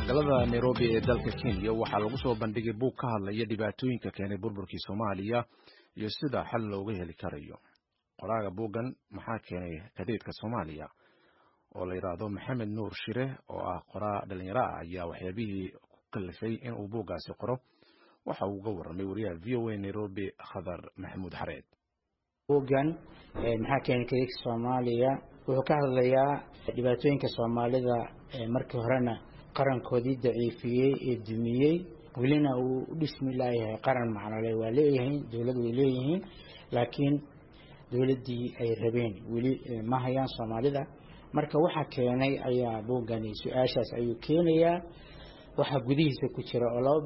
magaalada Nairobi ee dalka Kenya waxaa lagu soo bandhigay buug ka hadlaya dhibaatooyinka keenay burburkii Soomaaliya iyo sida xal looga heli karayo. Qoraaga buugan maxaa keenay kadeedka Soomaaliya oo la yiraahdo Maxamed Nuur Shire oo ah qoraa dhalinyaro ah ayaa waxyaabihii ku kalifay in uu buugaasi qoro waxa uu uga warramay wariyaha VOA Nairobi Khadar Maxamuud Xareed. buugan maxaa keenay kadeedka Soomaaliya wuxuu ka hadlayaa dhibaatooyinka Soomaalida markii horena qarankoodii daciifiyay ee dumiyay welina uu dhismi laayahay qaran macnale waa leeyahay dawlad way leeyihiin laakiin dawladii ay rabeen weli ma hayaan Soomaalida marka waxa keenay ayaa buugani su'aashaas ayuu keenayaa waxa gudihiisa ku jira oo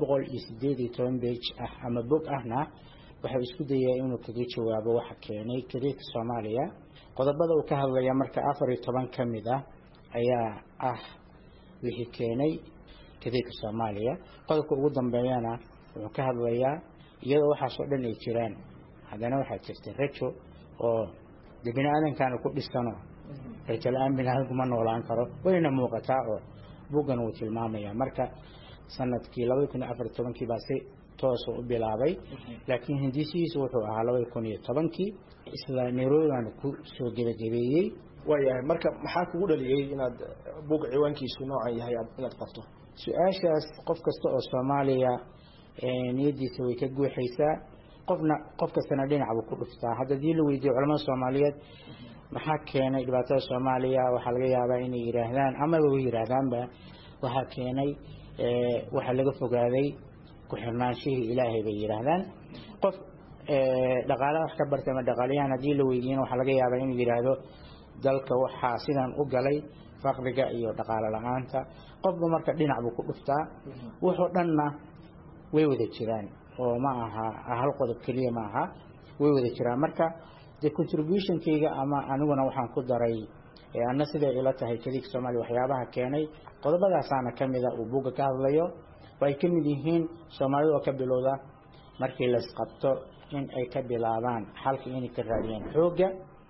218 page ah ama book ahna waxa isku dayay inuu kaga jawaabo waxa keenay kadeedka Soomaaliya qodobada uu ka hadlaya marka 14 kamid ah ayaa wixii keenay kadeedka Soomaaliya qodobka ugu dambeeyana wuxuu ka hadlayaa iyadoo waxa soo dhan ay jiraan hadana waxa jirta rajo oo bini'aadankan ku dhisano rajo la'aan bini'aadanku ma noolaan karo wayna muuqataa oo buugan uu tilmaamaya marka sanadkii 2014 baa si toos u bilaabay laakiin hindisiisa wuxuu ahaa 2010 isla Nairobi aan ku soo gabagabeeyay waayahay marka maxaa kugu dhaliyay inaad buug ciwaankiisu noocan yahay inaad qorto su'aashaas qof kasta oo Soomaaliya niyadiisa way ka guuxaysaa qof kastana dhinac buu ku dhuftaa hadda la weydiiyo culimada Soomaaliyeed maxaa keenay dhibaatada Soomaaliya waxa laga yaabaa inay yiraahdaan ama way yiraahdaanba waxa keenay waxa laga fogaaday ku xirnaanshihii Ilaahay bay yiraahdaan qof dhaqaalaha wax ka bartay ama dhaqaalayahan hadii la weydiino waxa laga yaabaa inuu yiraahdo dalka waxa sidan u galay faqriga iyo dhaqaale la'aanta qofba marka dhinac buu ku dhuftaa wuxuu dhanna way wada jiraan oo ma aha hal qodob kaliya ma aha way wada jiraan marka the contribution kayga ama aniguna waxaan ku daray anna sida ila tahay kadeedka Soomaaliya waxyaabaha keenay qodobadaasana kamida uu buuga ka hadlayo way kamid yihiin Soomaalida oo ka bilowda markii la isqabto in ay ka bilaabaan xalka inay ka raadiyaan xooga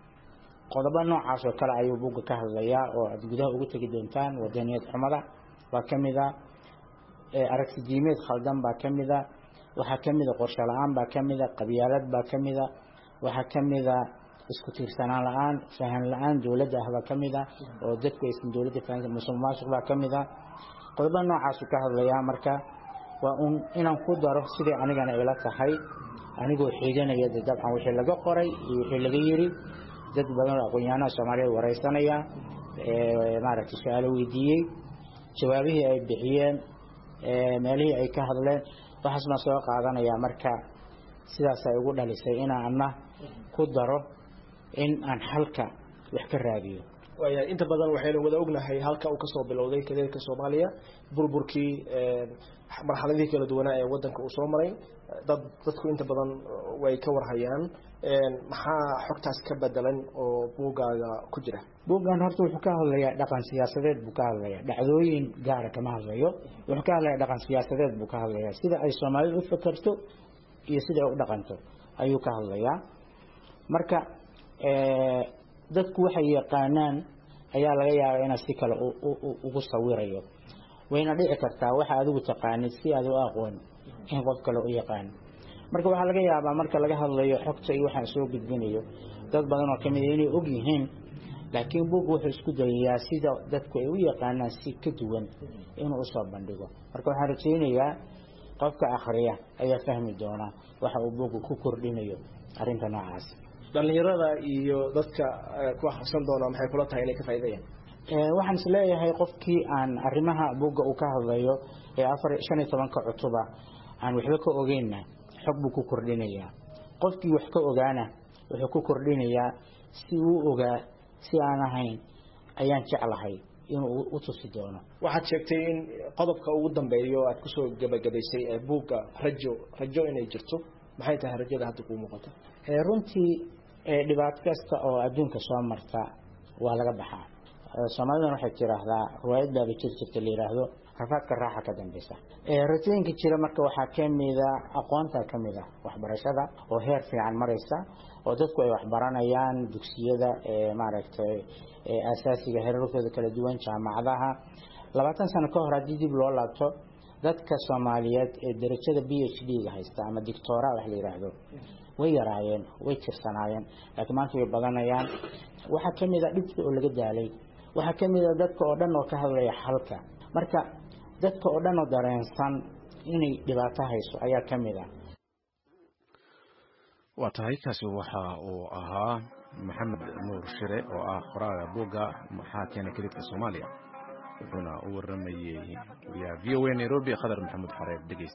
qodobo noocaas oo kale ayuu buuga ka hadlayaa oo aad gudaha ugu tagi doontaan wadaniyad xumada waa kamida aragti diimeed khaldan baa kamida waxa kamida qorshe la'aan baa kamida qabyaalad baa kamida waxa kamida isku tiirsanaan la'aan fahan la'aan dawladda ah kamida oo dadku aysan dawladda fahansan musuqmaasuq baa kamida qodobo noocaas ka hadlayaa marka waa inaan ku daro sidii anigana ila tahay anigoo xiiganaya dabcan wixii laga qoray iyo wixii laga yiri dad badan oo aqoonyahano Soomaaliyeed wareysanaya maaragtay su'aalo weydiiyay jawaabihii ay bixiyeen meelihii ay ka hadleen waxaas ma soo qaadanaya marka sidaas ay ugu dhalisay inaan ku daro in aan halka wax ka raadiyo waayahay inta badan waxaynu wada ognahay halka uu ka soo bilowday kadeedka Soomaaliya burburkii marxaladii kala duwan ee wadanka uu soo maray dadku inta badan way ka warhayaan maxaa xogtaas ka bedelan oo buugaaga ku jira buugan horta wuxuu ka hadlayaa dhaqan siyaasadeed buu ka hadlayaa dhacdooyin gaar ah kama hadlayo wuxuu ka hadlayaa dhaqan siyaasadeed buu ka hadlayaa sida ay Soomaalidu u fakarto iyo sida ay u dhaqanto ayuu ka hadlayaa marka dadku waxay yaqaanaan ayaa laga yaabaa in si kale ugu sawirayo wayna dhici kartaa waxa adigu taqaanid si aad u aqoon in qof kale u yaqaan marka waxa laga yaabaa marka laga hadlayo xogta iyo waxa soo gudbinayo dad badan oo kamid ah inay og yihiin laakiin buugu wuxuu isku dayayaa sida dadku ay u yaqaanaan si ka duwan inuu soo bandhigo marka waxaan rajaynayaa qofka akhriya ayaa fahmi doona waxa uu buugu ku kordhinayo arrinta noocaas dhalinyarada iyo dadka ku akhrisan doona maxay kula tahay inay ka faa'iideeyaan waxaan isleeyahay qofkii aan arrimaha buuga uu ka hadlayo ee 15 October aan waxba ka ogeynna xog buu ku kordhinayaa qofkii wax ka ogaana wuxuu ku kordhinayaa si uu ogaa si aan ahayn ayaan jeclahay inuu u tusi doono waxaad sheegtay in qodobka ugu dambeeyo aad ku soo gabagabaysay ee buuga rajo inay jirto maxay tahay rajada hadda ku muuqato runtii dhibaato kasta oo adduunka soo marta waa laga baxaa Soomaalida waxay tiraahdaa riwaayad baa jirta la yiraahdo rafaadka raaxa ka dambaysa rajooyinka jira marka waxa kamida aqoonta kamida waxbarashada oo heer fiican maraysa oo dadku ay wax baranayaan dugsiyada maaragtay asaasiga heerarkooda kala duwan jaamacadaha 20 sano ka hor haddii dib loo laabto dadka Soomaaliyeed ee darajada PhD-ga haysta ama doctora wax la yiraahdo way yaraayeen way tirsanaayeen laakiin maanta way badanayaan waxa kamid ah dhibka oo laga daalay waxa kamid ah dadka oo dhan oo ka hadlaya xalka marka dadka oo dhan oo dareensan inay dhibaato hayso ayaa kamid ah waa tahay kaasi waxa uu ahaa Maxamed Nuur Shire oo ah qoraaga buugga maxaa keenay kaydka Soomaaliya wuxuuna u waramayay VOA Nairobi Khadar Maxamed Xareed